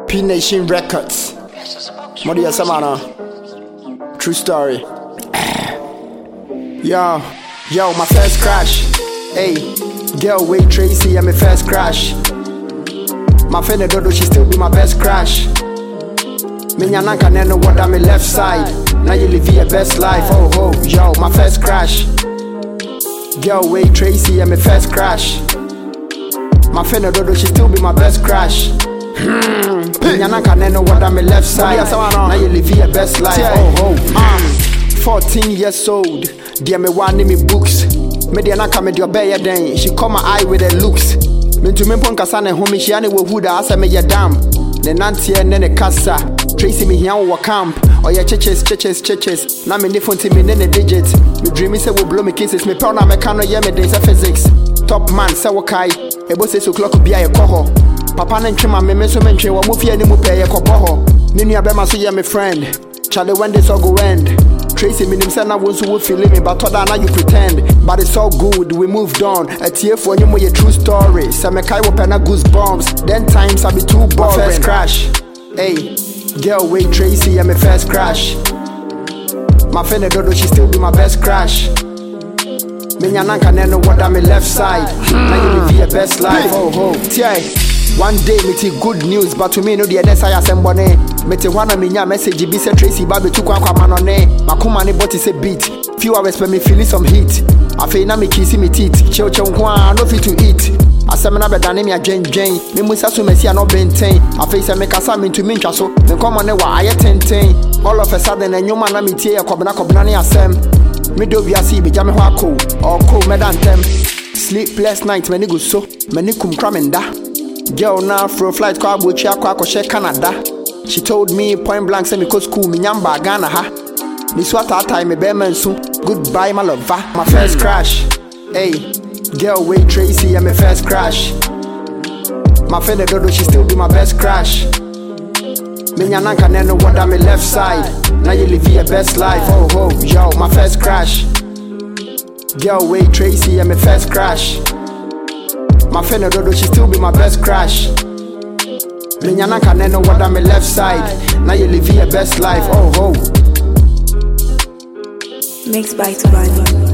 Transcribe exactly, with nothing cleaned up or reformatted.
P Nation Records. Modia Samana. True story. Yo, yo, my first crash. Hey, girl, wait, Tracy, I'm my first crash. My friend Dodo, she still be my best crash. Me nyananka know what I'm my left side. Now you live your best life. Oh, oh, yo, my first crash. Girl, wait, Tracy, I'm my first crash. My friend Dodo, she still be my best crash. Hmm. Nyananka know what I'm my left side. Now you live your best life. Oh, oh, um, fourteen years old. Dear me one me books. Me dear naka me dear bear den. She caught my eye with her looks. Me to me ponka sana homie she ane wo huda asa me ya dam. Ne nantie ne ne kasa. Tracy me here wo camp. Oh yeah, churches, churches, churches. Na me ne phone me ne ne digits. Me dream say we blow me kisses. Me pound na me can no yeah me days of physics. Top man say wo kai. Ebo say so clock be a koho. Papa na ntwe ma me me so me ntwe wo mo fie ni mu pe ye kobo. Ni nua be ma so yeah me friend. Charlie when this all go end. Tracy minim say na won't so feel me but other now you pretend. But it's all good, we moved on. A tear for you your true story. Say me kai wo pen goosebumps. Then times I be too boring. My first crash. Hey, girl wait Tracy, I'm my first crash. My friend Dodo, she still be my best crash. Me nyananka know what I'm my left side. Now you live your best life. Oh ho, tie. One day me see good news, but to me no the other side asembone. Me te wana me nya message be say Tracy baby tu kwa kwa manone. Makuma ne body say beat. Few hours for me feeling some heat. Afei na me kiss me teeth. Chew chew kwa no fit to eat. Asem na bedane me adwen dwen. Me musa so mesi no benten. Afei say me kasa me to me ntwa so. Me come ne wa aye tenten. All of a sudden enyuma na me tie yakobna kobna ne asem. Me do wi asi be jame ho akọ. Oko me dantem. Sleepless night me ni go so. Me ni kum kramenda. Girl now for a flight call bochi akwa akoshe Canada. She told me point blank say me go school me nyamba Ghana ha. Ni swata time me be mensu. Goodbye my lover. My first crash. Hey, girl wait Tracy, I'm my first crash. My friend Dodo, she still be my best crash. Me nyananka know what I'm my left side. Now you live your best life. Oh ho, yo, my first crash. Girl wait Tracy, I'm my first crash. My friend Dodo, she still be my best crash. Me nyananka know what I'm my left side. Now you live your best life. Oh ho. Mixed by Tabani.